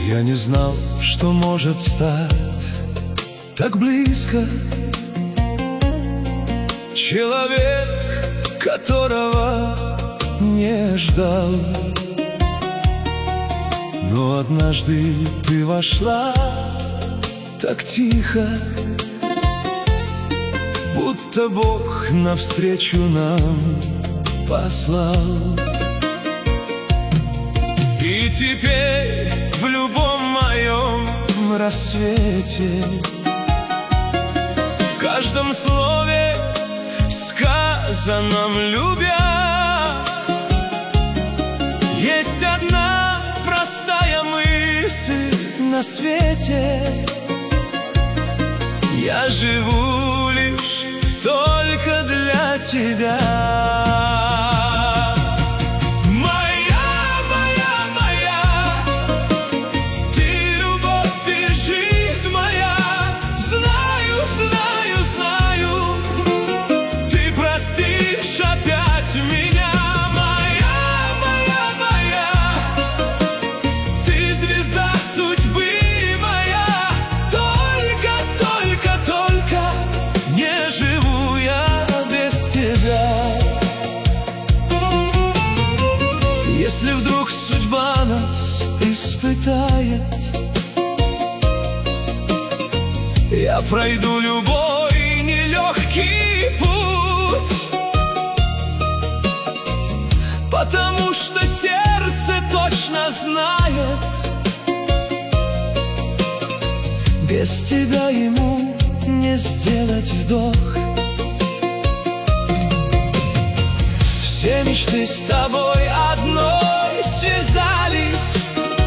Я не знал, что может стать так близко человек, которого не ждал. Но однажды ты вошла так тихо, будто Бог навстречу нам послал. И теперь в любом моем рассвете, в каждом слове, сказанном любя, есть одна простая мысль на свете: я живу лишь только для тебя. Если вдруг судьба нас испытает, я пройду любой нелегкий путь, потому что сердце точно знает, без тебя ему не сделать вдох. Все мечты с тобой одной связались,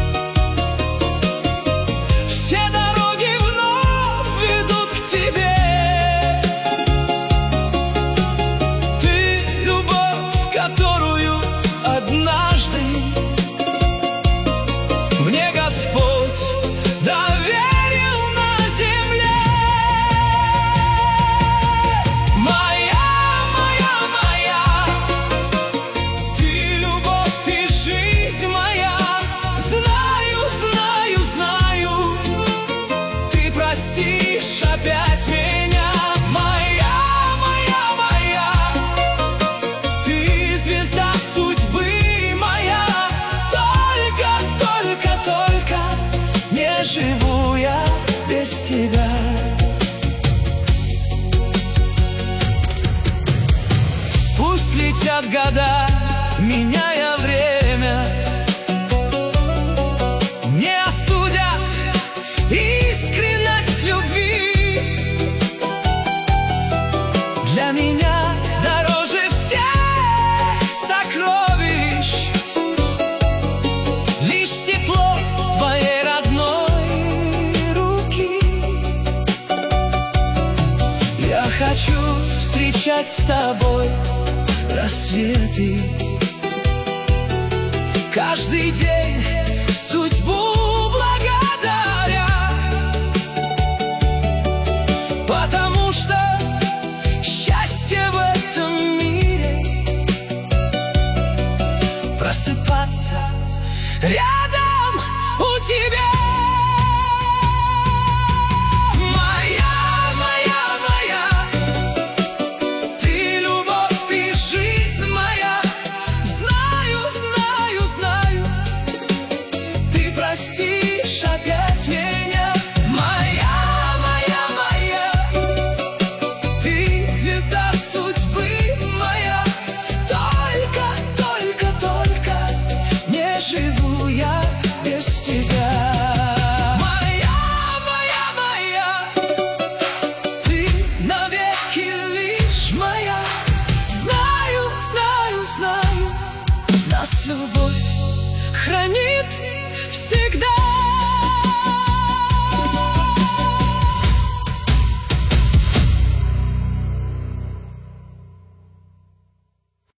все дороги вновь ведут к тебе. Ты — любовь, которую однажды мне Господь доверил на земле. Простишь опять меня, моя, моя, моя. Ты звезда судьбы моя. Только, только, только не живу я без тебя. Пусть летят года, меняя время, не остудят искренность любви. Для меня дороже всех сокровищ лишь тепло твоей родной руки. Я хочу встречать с тобой рассветы, каждый день судьбу благодаря, потому что счастье в этом мире просыпаться рядом у тебя. Простишь опять меня, моя, моя, моя. Ты звезда судьбы моя. Только, только, только не живу я без тебя. Моя, моя, моя. Ты навеки лишь моя. Знаю, знаю, знаю, нас любовь хранит.